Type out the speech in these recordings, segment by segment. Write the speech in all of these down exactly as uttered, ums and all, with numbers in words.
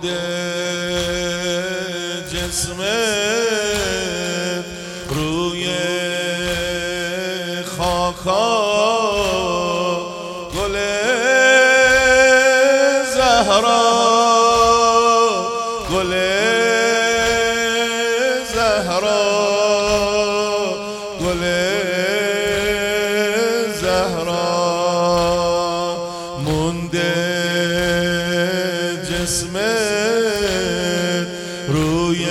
مونده جسمت روی خاکا گل زهرا گل زهرا گل زهرا مونده جسمت روی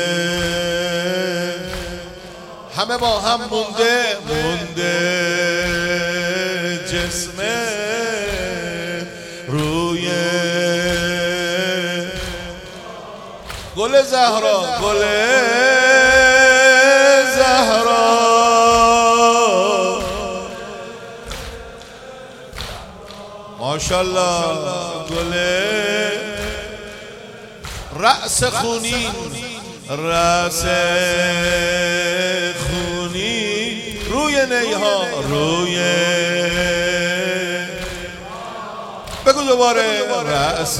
همه با هم مونده مونده جسمت روی گل زهرا گل زهرا ماشاءالله گل رأس خونین رأس خونین روی نیها روی بگو دوباره رأس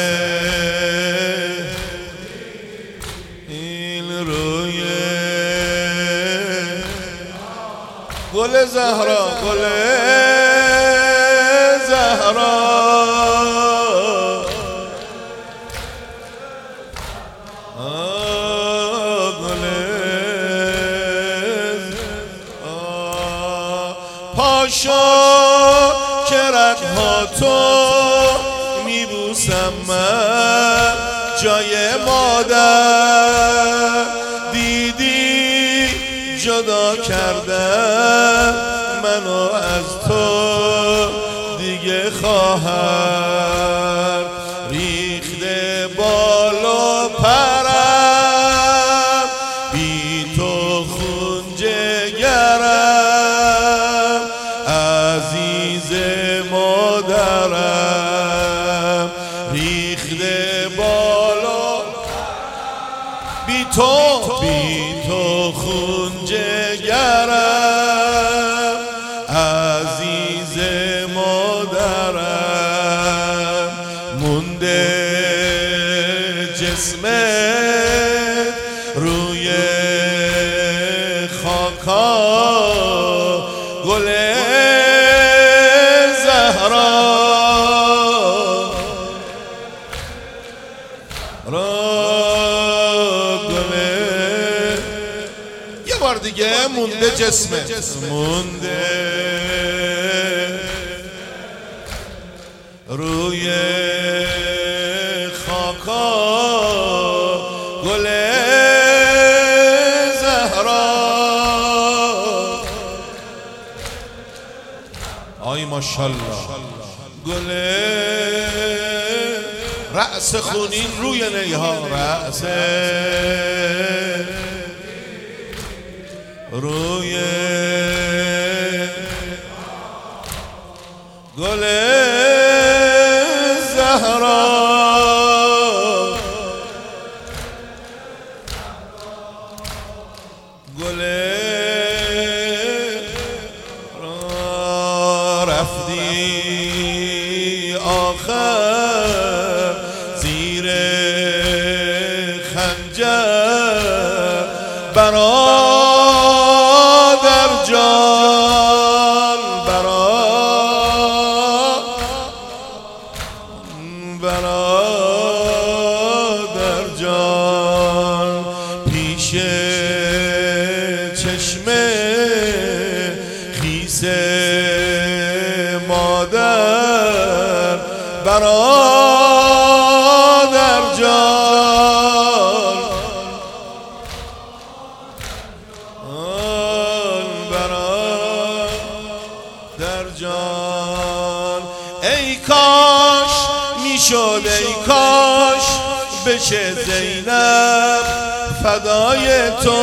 این روی گل زهرا گل زهرا پاشا که رگها تو میبوسم من جای مادر دیدی جدا کردم منو از تو دیگه خواهر ریخته بالا پرم بی تو خون جگرم عزیز مادرم ریخته بالا بی تو بی تو خون جگرم عزیز مادرم مونده جسمت روی خاکا گل زهرا را گل یه بار دیگه مونده جسمت مونده روی خاکا گل زهرا آی ماشاءالله گل رأس خونین روی نیها رأس روی گل زهرا گل رفتی آخر زیر خنجر برادر جان برادر جان پیش چشم خیس مادر برادر جان برادر جان ای کاش میشد ای کاش بشه زینب فدای تو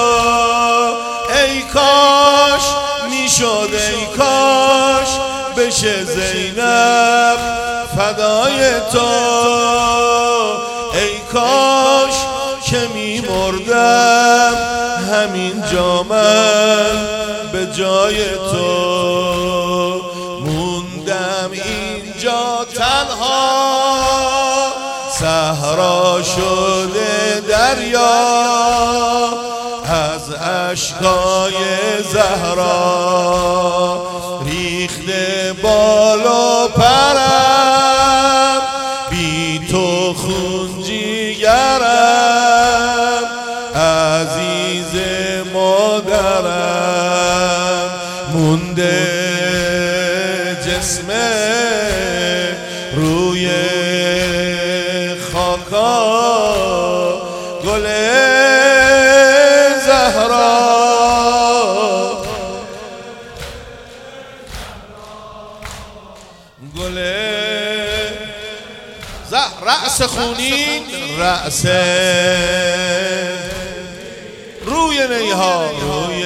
ای کاش میشد ای کاش بشه زینب فدای تو ای کاش که میمردم همین جا من به جای تو موندم اینجا تنها صحرا شده دریا از اشکای زهرا، ریخته بال و پرم بی تو خون جیگرم، عزیز مادرم مونده جسم روی خاکا، گل زهرا گل زهر رأس خونین، رأس روی نیها، روی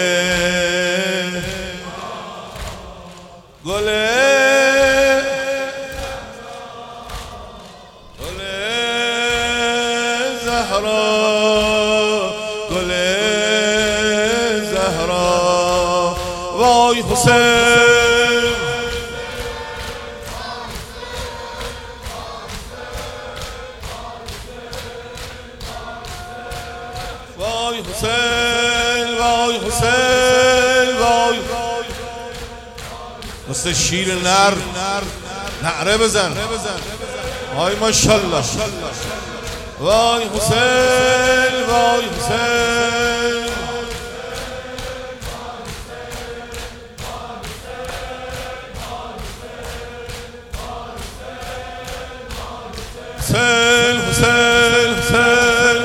گل گل زهرا، گل زهرا. وای حسین وای حسین وای حسین وای مثل شیر نر نعره بزن، وای ماشاءالله. وای حسین وای حسین حسین حسین حسین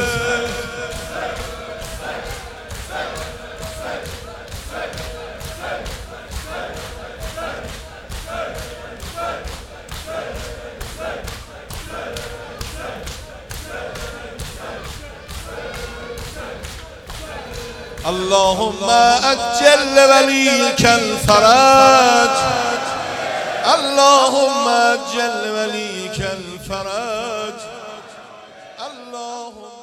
اللهم اجل وليك الفرج، اللهم اجل وليك الفرج، اللهم